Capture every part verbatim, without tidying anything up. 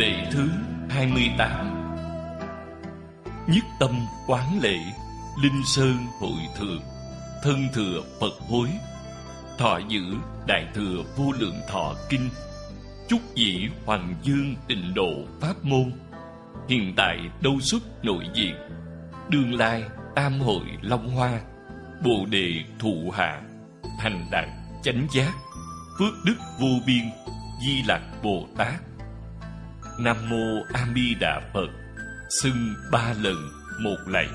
Lễ thứ hai mươi tám. Nhất tâm quán lễ, Linh Sơn hội thượng, thân thừa Phật hối, thọ giữ Đại thừa Vô Lượng Thọ Kinh, chúc dĩ Hoàng Dương Tịnh Độ Pháp môn, hiện tại đâu xuất nội diện, đương lai tam hội Long Hoa, Bồ đề thụ hạ, thành đạt chánh giác, phước đức vô biên, Di Lặc Bồ Tát. Nam mô A Di Đà Phật, xưng ba lần một lạy.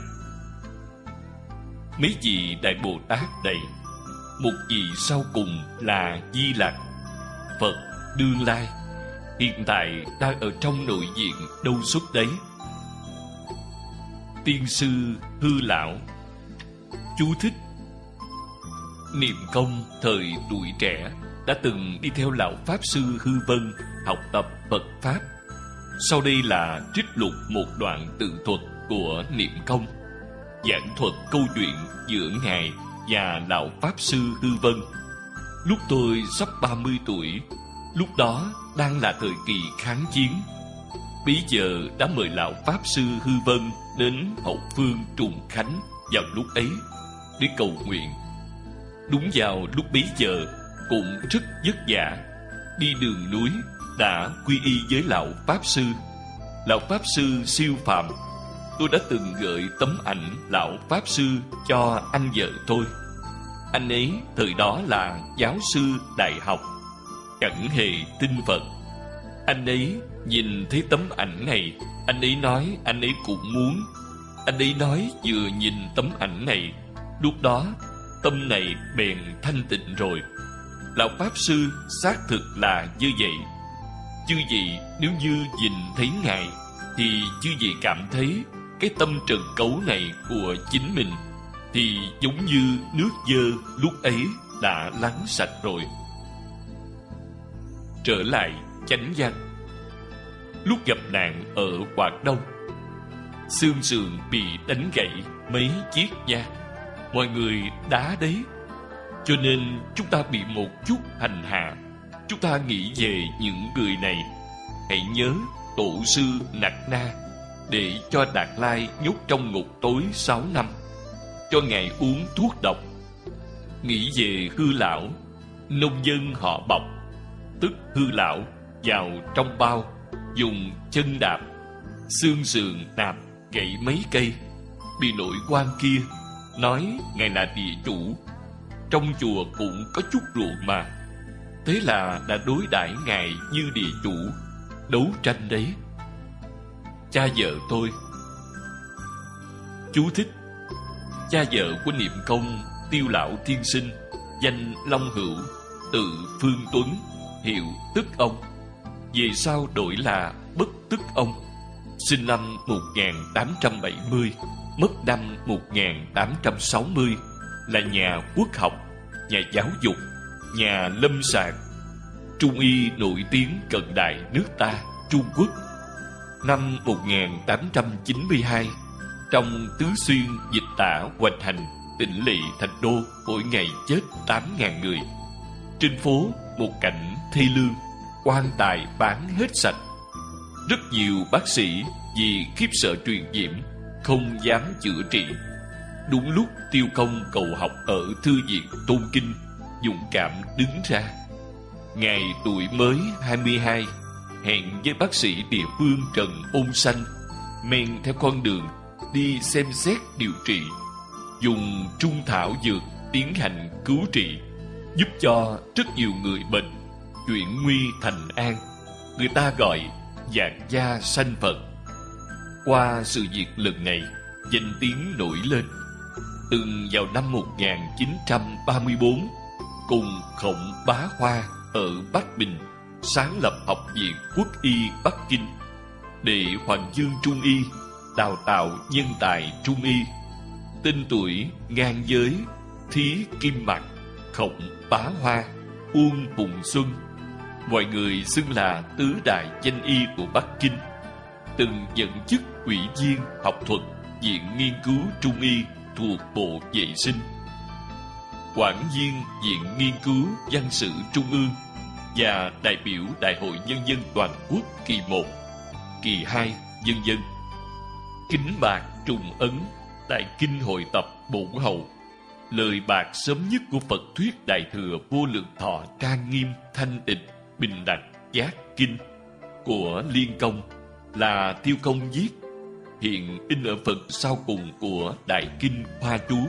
Mấy vị Đại Bồ Tát này, một vị sau cùng là Di Lặc, Phật đương lai, hiện tại đang ở trong nội diện đâu xuất đấy. Tiên sư Hư Lão. Chú thích: Niệm Công thời tuổi trẻ đã từng đi theo lão Pháp Sư Hư Vân học tập Phật Pháp. Sau đây là trích lục một đoạn tự thuật của Niệm Công, giảng thuật câu chuyện giữa Ngài và lão Pháp Sư Hư Vân. Lúc tôi sắp ba mươi tuổi, lúc đó đang là thời kỳ kháng chiến. Bấy giờ đã mời lão Pháp Sư Hư Vân đến hậu phương Trùng Khánh vào lúc ấy để cầu nguyện. Đúng vào lúc bấy giờ cũng rất vất vả, đi đường núi đã quy y với lão Pháp Sư. Lão Pháp Sư siêu phàm. Tôi đã từng gửi tấm ảnh lão Pháp Sư cho anh vợ tôi. Anh ấy thời đó là giáo sư đại học, chẳng hề tin Phật. Anh ấy nhìn thấy tấm ảnh này, anh ấy nói anh ấy cũng muốn. Anh ấy nói vừa nhìn tấm ảnh này, lúc đó tâm này bèn thanh tịnh rồi. Lão Pháp Sư xác thực là như vậy. Chư vị nếu như nhìn thấy Ngài thì chư vị cảm thấy cái tâm trần cấu này của chính mình thì giống như nước dơ lúc ấy đã lắng sạch rồi. Trở lại chánh văn. Lúc gặp nạn ở Quảng Đông, xương sườn bị đánh gãy mấy chiếc da, mọi người đá đấy. Cho nên chúng ta bị một chút hành hạ. Chúng ta nghĩ về những người này. Hãy nhớ tổ sư Nặc Na để cho Đạt Lai nhốt trong ngục tối sáu năm, cho Ngài uống thuốc độc. Nghĩ về Hư Lão, nông dân họ Bọc, tức Hư Lão, vào trong bao, dùng chân đạp, xương sườn đạp gãy mấy cây. Bị nội quan kia nói Ngài là địa chủ, trong chùa cũng có chút ruộng mà, thế là đã đối đãi Ngài như địa chủ, đấu tranh đấy. Cha vợ tôi. Chú thích: cha vợ của Niệm Công, Tiêu Lão Tiên Sinh, danh Long Hữu, tự Phương Tuấn, hiệu Tức Ông, về sau đổi là Bất Tức Ông, sinh năm một nghìn tám trăm bảy mươi, mất năm một nghìn tám trăm sáu mươi, là nhà quốc học, nhà giáo dục, nhà lâm sàng, trung y nổi tiếng cận đại nước ta, Trung Quốc. Năm một nghìn tám trăm chín mươi hai, trong Tứ Xuyên dịch tả hoành hành, Tịnh Lỵ thành đô mỗi ngày chết tám nghìn người. Trên phố một cảnh thê lương, quan tài bán hết sạch. Rất nhiều bác sĩ vì khiếp sợ truyền nhiễm không dám chữa trị. Đúng lúc Tiêu Công cầu học ở thư viện Tôn Kinh dũng cảm đứng ra. Ngài tuổi mới hai mươi hai, hẹn với bác sĩ địa phương Trần Ôn Sanh, men theo con đường đi xem xét điều trị, dùng trung thảo dược tiến hành cứu trị, giúp cho rất nhiều người bệnh chuyển nguy thành an. Người ta gọi vạn gia sanh Phật. Qua sự việc lần này, danh tiếng nổi lên. Từng vào năm một nghìn chín trăm ba mươi tư, cùng Khổng Bá Hoa ở Bắc Bình sáng lập Học viện Quốc y Bắc Kinh, để Hoàng Dương Trung y, đào tạo nhân tài Trung y. Tên tuổi ngang với Thí Kim Mặc, Khổng Bá Hoa, Uông Phùng Xuân. Mọi người xưng là tứ đại danh y của Bắc Kinh. Từng nhận chức ủy viên học thuật Viện Nghiên cứu Trung y thuộc Bộ Vệ sinh, quản viên Viện Nghiên cứu Văn sử Trung ương và đại biểu Đại hội Nhân dân Toàn quốc kỳ một. kỳ hai, vân vân. Kính bạc trùng ấn, tại kinh hội tập bổn hậu. Lời bạc sớm nhất của Phật thuyết Đại Thừa Vô Lượng Thọ trang nghiêm, thanh tịnh, bình đẳng, giác kinh của Liên Công là Tiêu Công viết, hiện in ở phần sau cùng của Đại Kinh Hoa Chú.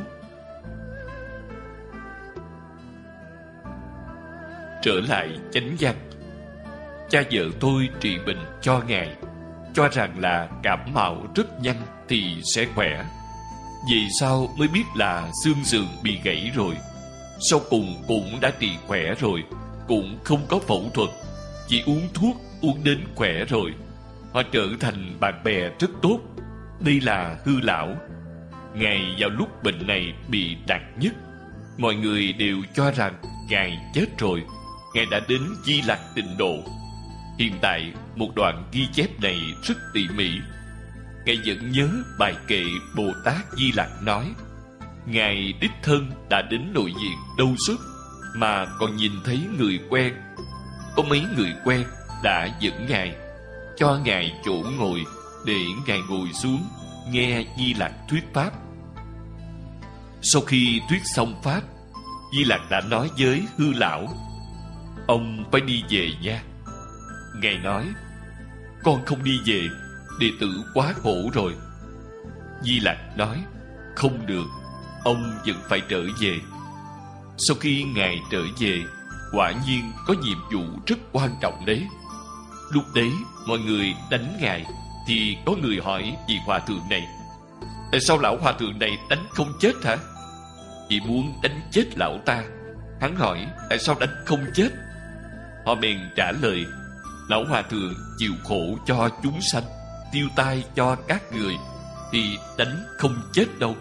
Trở lại chánh văn. Cha vợ tôi trị bệnh cho ngài, cho rằng là cảm mạo rất nhanh thì sẽ khỏe. Vì sao mới biết là xương sườn bị gãy rồi. Sau cùng cũng đã trị khỏe rồi, cũng không có phẫu thuật, chỉ uống thuốc uống đến khỏe rồi. Họ trở thành bạn bè rất tốt. Đây là Hư Lão. Ngài vào lúc bệnh này bị nặng nhất, mọi người đều cho rằng ngài chết rồi. Ngài đã đến Di Lặc Tịnh Độ. Hiện tại một đoạn ghi chép này rất tỉ mỉ. Ngài vẫn nhớ bài kệ Bồ Tát Di Lặc nói, ngài đích thân đã đến nội viện Đâu Xuất, mà còn nhìn thấy người quen. Có mấy người quen đã dẫn ngài, cho ngài chỗ ngồi để ngài ngồi xuống nghe Di Lặc thuyết pháp. Sau khi thuyết xong pháp, Di Lặc đã nói với Hư Lão, ông phải đi về nha. Ngài nói, con không đi về, đệ tử quá khổ rồi. Di Lặc nói, không được, ông vẫn phải trở về. Sau khi ngài trở về, quả nhiên có nhiệm vụ rất quan trọng đấy. Lúc đấy mọi người đánh ngài, thì có người hỏi vị hòa thượng này, tại sao lão hòa thượng này đánh không chết hả? Chỉ muốn đánh chết lão ta. Hắn hỏi, tại sao đánh không chết? Họ bèn trả lời, lão hòa thượng chịu khổ cho chúng sanh, tiêu tai cho các người, thì đánh không chết đâu.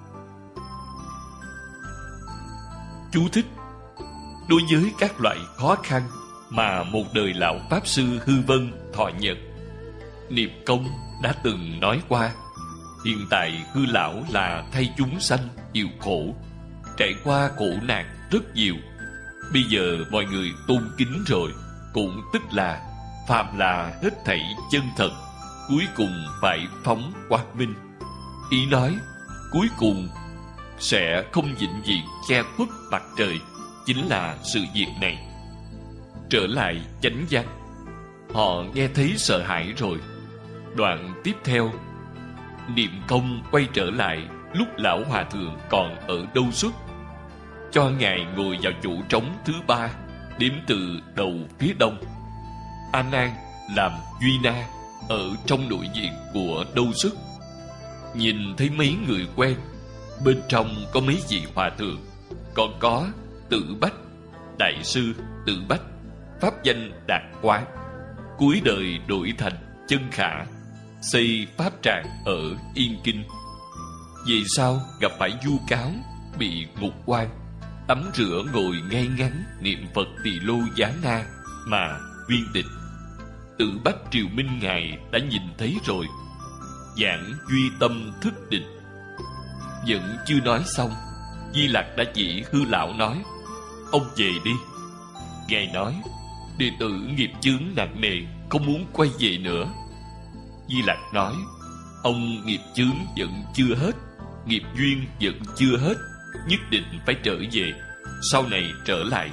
Chú thích: đối với các loại khó khăn mà một đời lão Pháp Sư Hư Vân thọ nhận, Niệm Công đã từng nói qua. Hiện tại Hư Lão là thay chúng sanh chịu khổ, trải qua khổ nạn rất nhiều. Bây giờ mọi người tôn kính rồi, cũng tức là phạm là hết thảy chân thật, cuối cùng phải phóng quang minh. Ý nói cuối cùng sẽ không vĩnh viễn che khuất mặt trời, chính là sự việc này. Trở lại chánh văn, họ nghe thấy sợ hãi rồi. Đoạn tiếp theo, Niệm Công quay trở lại lúc lão hòa thượng còn ở Đâu Xuất, cho ngài ngồi vào chỗ trống thứ ba, đếm từ đầu phía đông. A Nan làm Duy Na ở trong nội viện của Đâu Xuất, nhìn thấy mấy người quen. Bên trong có mấy vị hòa thượng, còn có Tử Bách, đại sư Tử Bách, pháp danh Đạt Quán, cuối đời đổi thành Chân Khả, xây pháp tràng ở Yên Kinh. Vì sao gặp phải vu cáo, bị ngục quan, tắm rửa ngồi ngay ngắn niệm Phật Tỳ Lô Giá Na mà viên tịch. Tử Bách triều minh ngài đã nhìn thấy rồi, giảng duy tâm thức định. Vẫn chưa nói xong, Di Lặc đã chỉ Hư Lão nói, ông về đi. Ngài nói, đệ tử nghiệp chướng nặng nề, không muốn quay về nữa. Di Lặc nói, ông nghiệp chướng vẫn chưa hết, nghiệp duyên vẫn chưa hết, nhất định phải trở về, sau này trở lại.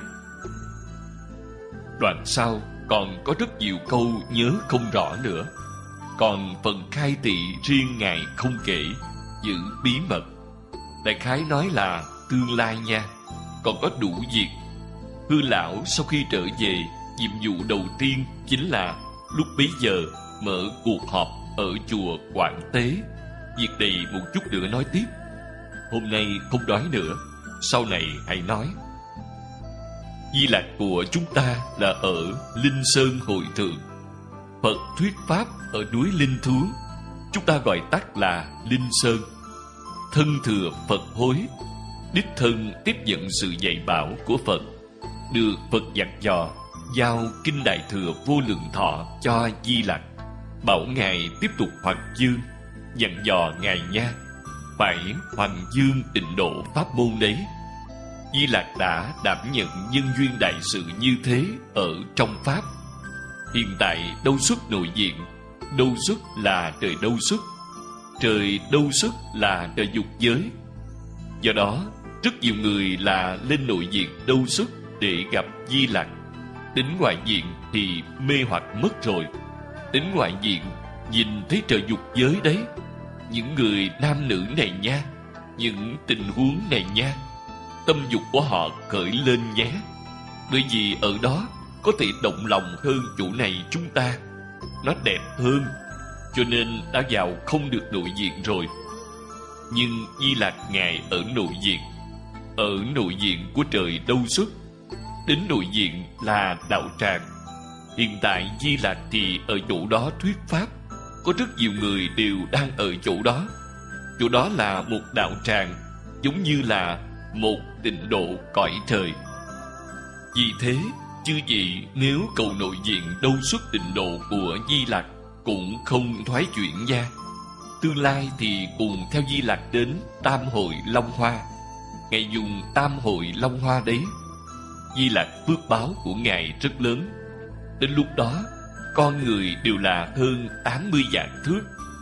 Đoạn sau còn có rất nhiều câu nhớ không rõ nữa. Còn phần khai thị riêng ngài không kể, giữ bí mật. Đại khái nói là tương lai nha, còn có đủ việc. Hư Lão sau khi trở về, nhiệm vụ đầu tiên chính là lúc bấy giờ mở cuộc họp ở chùa Quảng Tế. Việc này một chút nữa nói tiếp, hôm nay không nói nữa, sau này hãy nói. Di Lặc của chúng ta là ở Linh Sơn Hội Thượng. Phật thuyết pháp ở núi Linh Thú, chúng ta gọi tắt là Linh Sơn. Thân thừa Phật hối, đích thân tiếp nhận sự dạy bảo của Phật, được Phật dặn dò, giao Kinh Đại Thừa Vô Lượng Thọ cho Di Lặc, bảo ngài tiếp tục hoằng dương, dặn dò ngài nha, phải hoằng dương tịnh độ pháp môn đấy. Di Lặc đã đảm nhận nhân duyên đại sự như thế ở trong pháp. Hiện tại Đâu Xuất nội viện, Đâu xuất là trời đâu xuất, trời đâu xuất là trời dục giới. Do đó, rất nhiều người là lên nội diện đâu xuất để gặp Di Lặc. Đến ngoại diện thì mê hoặc mất rồi. Đến ngoại diện nhìn thấy trời dục giới đấy, những người nam nữ này nha, những tình huống này nha, tâm dục của họ khởi lên nhé. Bởi vì ở đó có thể động lòng hơn chỗ này chúng ta, nó đẹp hơn, cho nên đã vào không được nội diện rồi. Nhưng Di Lặc Ngài ở nội diện, ở nội diện của trời đâu xuất. Đến nội diện là đạo tràng. Hiện tại Di Lặc thì ở chỗ đó thuyết pháp, có rất nhiều người đều đang ở chỗ đó. Chỗ đó là một đạo tràng, giống như là một tịnh độ cõi trời. Vì thế, chư vị nếu cầu nội diện đâu xuất tịnh độ của Di Lặc cũng không thoái chuyển nha. Tương lai thì cùng theo Di Lặc đến Tam Hội Long Hoa. Ngài dùng Tam Hội Long Hoa đấy. Di Lặc phước báo của Ngài rất lớn. Đến lúc đó, con người đều là hơn tám mươi vạn thước.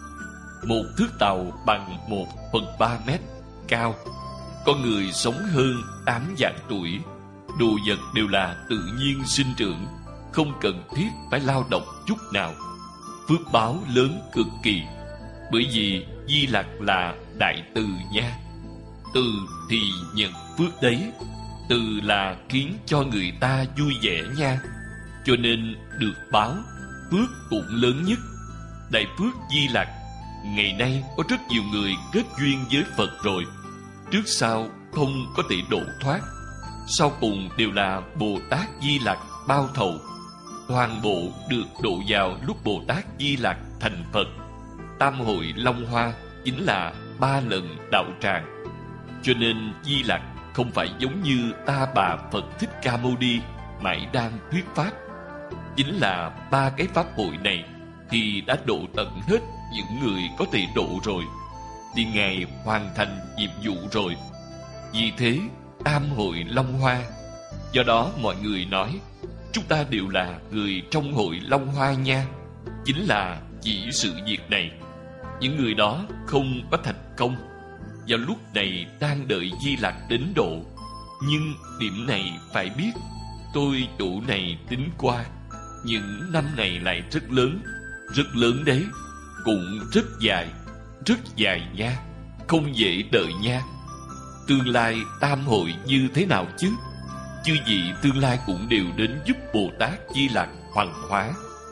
Một thước tàu bằng một phần ba mét cao. Con người sống hơn tám vạn tuổi. Đồ vật đều là tự nhiên sinh trưởng, không cần thiết phải lao động chút nào. Phước báo lớn cực kỳ. Bởi vì Di Lặc là đại từ nha. Từ thì nhận phước đấy. Từ là khiến cho người ta vui vẻ nha. Cho nên được báo phước cũng lớn nhất. Đại phước Di Lặc. Ngày nay có rất nhiều người kết duyên với Phật rồi, trước sau không có thể độ thoát, sau cùng đều là Bồ Tát Di Lặc bao thầu. Toàn bộ được độ vào lúc Bồ Tát Di Lặc thành Phật. Tam Hội Long Hoa chính là ba lần đạo tràng. Cho nên Di Lặc không phải giống như Ta Bà Phật Thích Ca Mâu Ni mãi đang thuyết pháp. Chính là ba cái pháp hội này thì đã độ tận hết những người có thể độ rồi, thì Ngài hoàn thành nhiệm vụ rồi. Vì thế Tam Hội Long Hoa. Do đó mọi người nói chúng ta đều là người trong hội Long Hoa nha. Chính là chỉ sự việc này. Những người đó không có thành công, vào lúc này đang đợi Di Lặc đến độ. Nhưng điểm này phải biết, tôi chỗ này tính qua, những năm này lại rất lớn, rất lớn đấy, cũng rất dài, rất dài nha, không dễ đợi nha. Tương lai tam hội như thế nào chứ? Chư vị tương lai cũng đều đến giúp Bồ Tát Di Lặc hoàn hóa.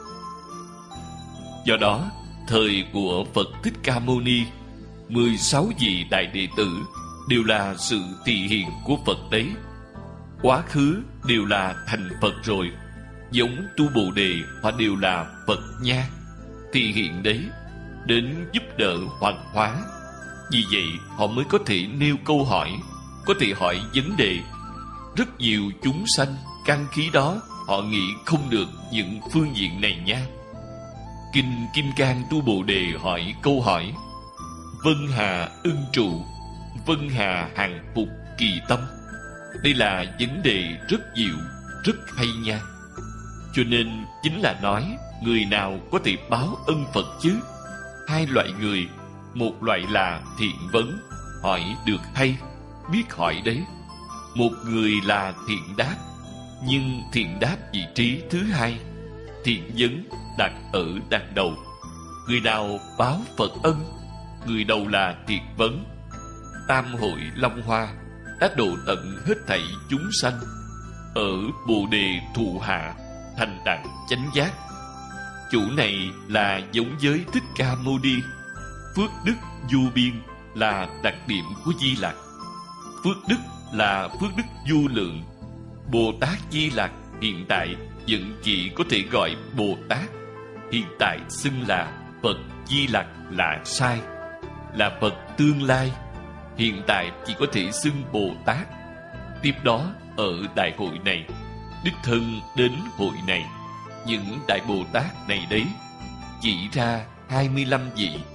Do đó, thời của Phật Thích Ca Mâu Ni, mười sáu vị đại đệ tử đều là sự thị hiện của Phật đấy. Quá khứ đều là thành Phật rồi, giống tu Bồ Đề họ đều là Phật nha, thị hiện đấy, đến giúp đỡ hoàn hóa. Vì vậy họ mới có thể nêu câu hỏi, có thể hỏi vấn đề. Rất nhiều chúng sanh căn khí đó họ nghĩ không được những phương diện này nha. Kinh Kim Cang Tu Bồ Đề hỏi câu hỏi: Vân Hà ưng trụ, Vân Hà hàng phục kỳ tâm. Đây là vấn đề rất diệu, rất hay nha. Cho nên chính là nói người nào có thể báo ân Phật chứ? Hai loại người, một loại là thiện vấn, hỏi được hay, biết hỏi đấy. Một người là thiện đáp, nhưng thiện đáp vị trí thứ hai, thiện vấn đặt ở đằng đầu. Người nào báo Phật ân, người đầu là thiện vấn. Tam hội Long Hoa đã độ tận hết thảy chúng sanh, ở Bồ Đề thụ hạ thành đẳng chánh giác. Chủ này là giống với Thích Ca Mâu Ni. Phước đức vô biên là đặc điểm của Di Lặc. Phước đức là phước đức vô lượng. Bồ Tát Di Lặc hiện tại vẫn chỉ có thể gọi Bồ Tát. Hiện tại xưng là Phật Di Lặc là sai, là Phật tương lai. Hiện tại chỉ có thể xưng Bồ Tát. Tiếp đó ở đại hội này, đích thân đến hội này, những đại Bồ Tát này đấy chỉ ra hai mươi lăm vị